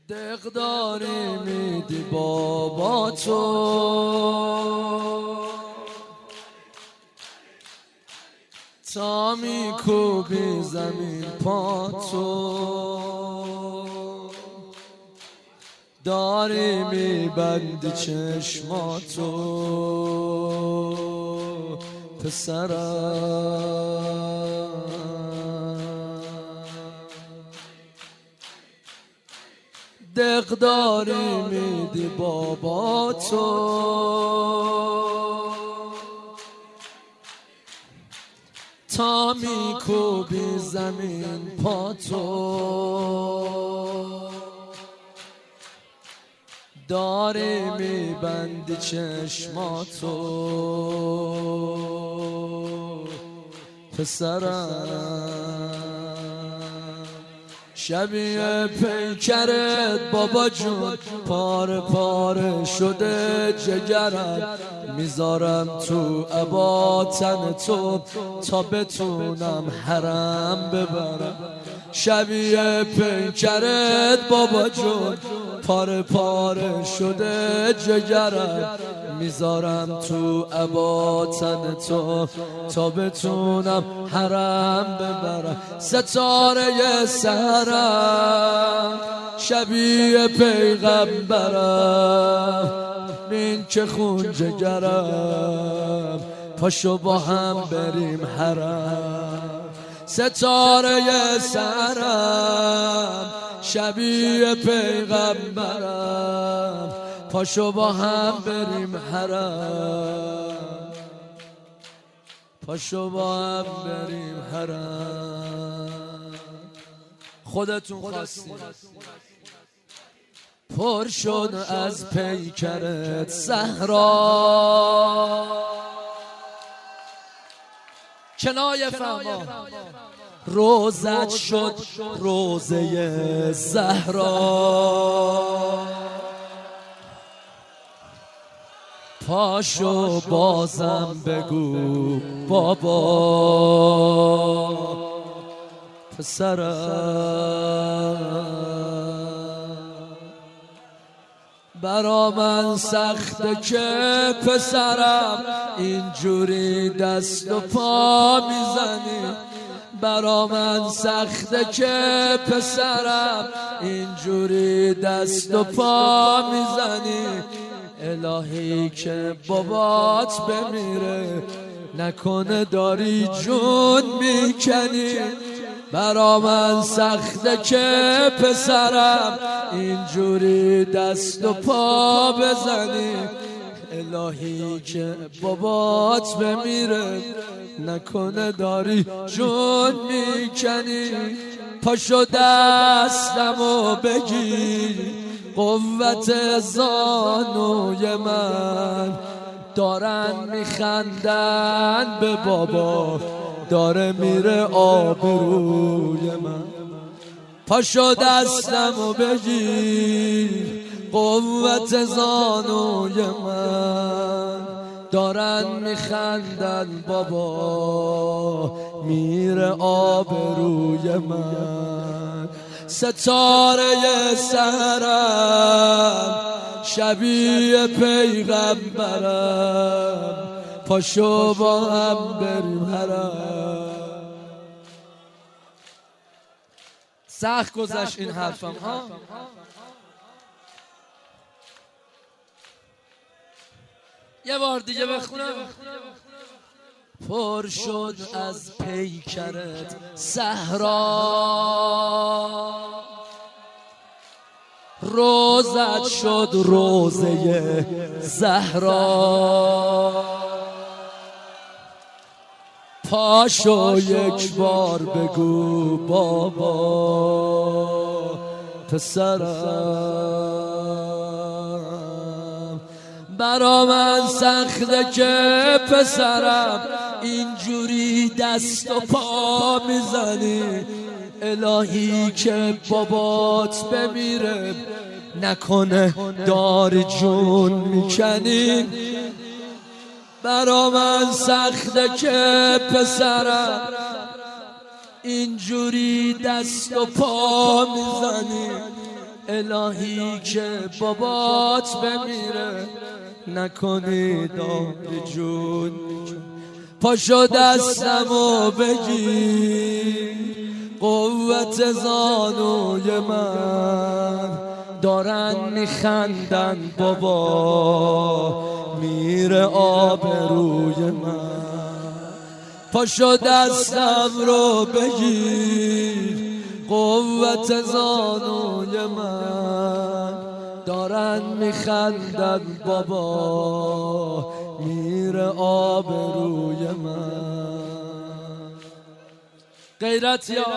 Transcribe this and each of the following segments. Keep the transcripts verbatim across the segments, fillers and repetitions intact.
دقداری میدی بابا تو، تا میکوبی زمین پا تو، داری میبندی چشماتو پسرم، دقداری میدی بابا تو، تا میکوبی زمین پا تو، داری میبندی چشماتو پسرم، شبیه پیکرت بابا جون پاره پاره شده جگرم، میذارم تو عبا تن تو تا بتونم حرم ببرم. شبیه پیکرت بابا جون پاره پاره شده جگرم، میذارم تو عبا تن تو تا بتونم حرم ببرم. ستاره سحرم شبیه پیغمبرم، این که خون جگرم پاشو با هم بریم حرم. ستاره سحرم شبیه پیغمبرم، پاشو با هم بریم حرم، پاشو با هم بریم حرم. خودتون خواستید پر شد از پیکرت صحرا، کنایه فرما روزت شد روزه زهرا، پاشو بازم بگو بابا پسرم، برا من سخته که پسرم اینجوری دست و پا میزنی، برا من سخته که پسرم اینجوری دست و پا میزنی. الهی که بابات بمیره نکنه داری جون میکنی، برا من سخته که پسرم اینجوری دست و پا بزنی. الهی که بابات بمیره نکنه داری جون میکنی. پاشو دستمو بگیر قوت زانوی من، دارن میخندن به بابا داره میره آبروی من. پاشو دستمو بگیر قوت زانوی من، دارن میخندن بابا میره آبروی من. ستاره سحرم شبیه پیغمبرم، پاشو با هم بریم حرم. سخت گذشت این حرفم ها، یه بار دیگه بخونم. پر شد از پیکرت صحرا، روزت شد روزه زهرا، پاشو یک بار بگو بابا پسرم، برا من سخته که پسرم اینجوری دست و پا میزنی. الهی که بابات بمیره نکنه داری جون میکنی، برا من سخته که پسرم اینجوری دست و پا میزنی. الهی که بابات بمیره نکنی داد جون. پاشو دستمو بگیر قوت زانوی من، دارن میخندن بابا میره آبروی من. پاشو دستم رو بگیر قوت زانوی من، دارن میخندن بابا میره آبروی من. غیرت یا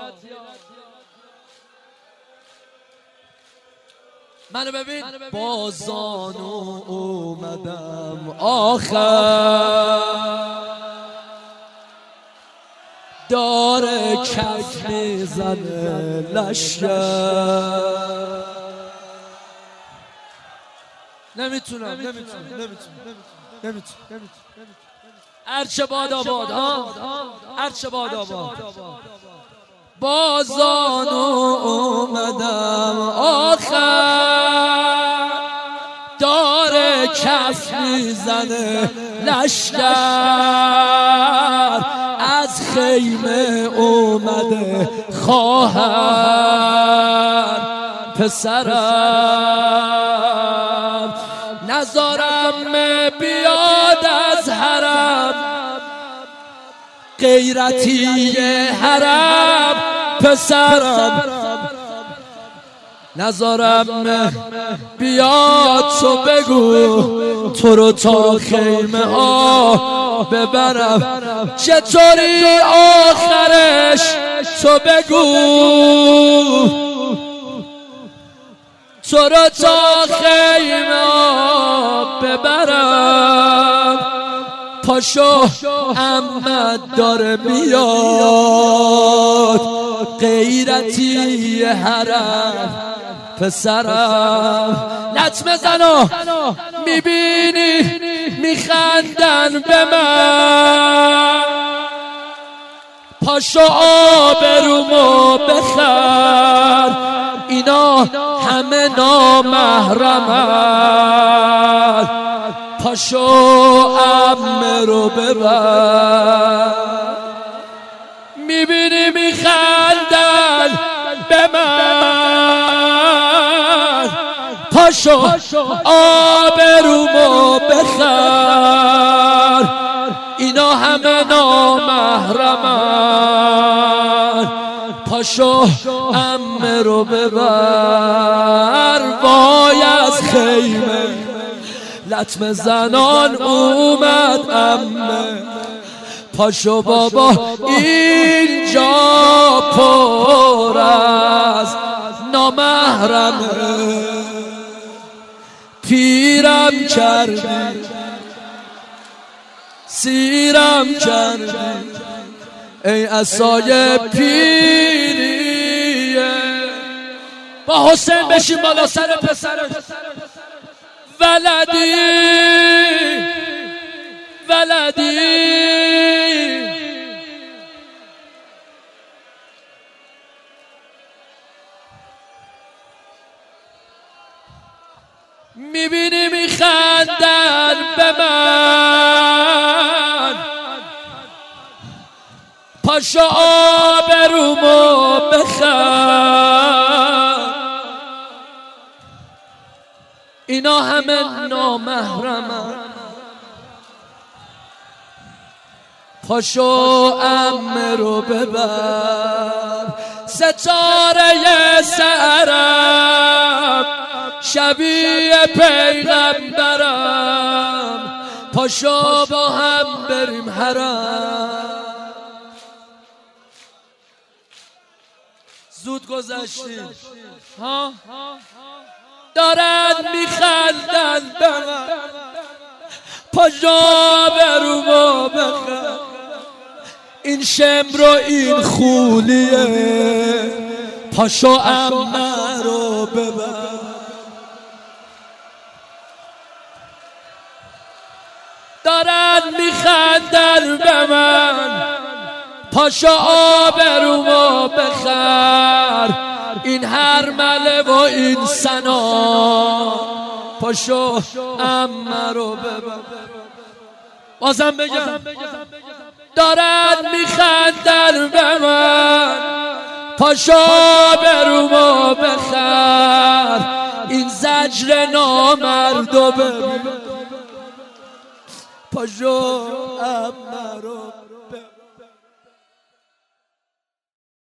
منو ببین با زانو اومدم آخر، داره کف میزنه لشکر. نمیتونم نمیتونم نمیتونم نمیتونم هرچه باد آباد ها، هرچه باد آباد. با زانو اومدم آخر، داره کف میزنه لشکر. از خیمه اومده خواهر پسرم، نزارم بیاد از حرم. غیرتی حرم پسرم، نزارم بیاد تو بگو تو رو تا خیمه ها ببرم. چطوری آخرش تو بگو تو رو تا خیمه ها ببرم. پاشو احمد داره میاد، غیرتی حرم پسرم. لطمه زنا میبینی میخندن به من، پاشو آبرومو بخر. اینا همه نامحرمن، پاشو عمه رو ببر. میبینی میخندن به من، پاشو آبرومو بخر. اینا همه نامحرمن، پاشو عمه رو ببر. وای از خیمه لطمه زنان اومد عمه، پاشو بابا اینجا پر از نامحرمه. پیرم کردی سیرم کردی ای عصای پیریه. با حسین بشین بالا سر پسر ولدی ولدی. میبینی میخندن به من، پاشو آبرومو بخر. اینا همه نامحرمن، پاشو عمه رو ببر. ستاره سرم شبیه پیغمبرم، پاشو با هم بریم حرم. زود گذشتیم ها، دارن میخندن به من، پاشو برومو بخر. این شمر و این خولیه، پاشو عمه رو ببر. دارن میخندن به من، پاشو آبرومو بخر. این هرمله و این سنا، پاشو عمه رو ببر. بازم بگم دارن میخندن به من، پاشو برومو بخر، این زجر نامردو ببر. پاشو عمه رو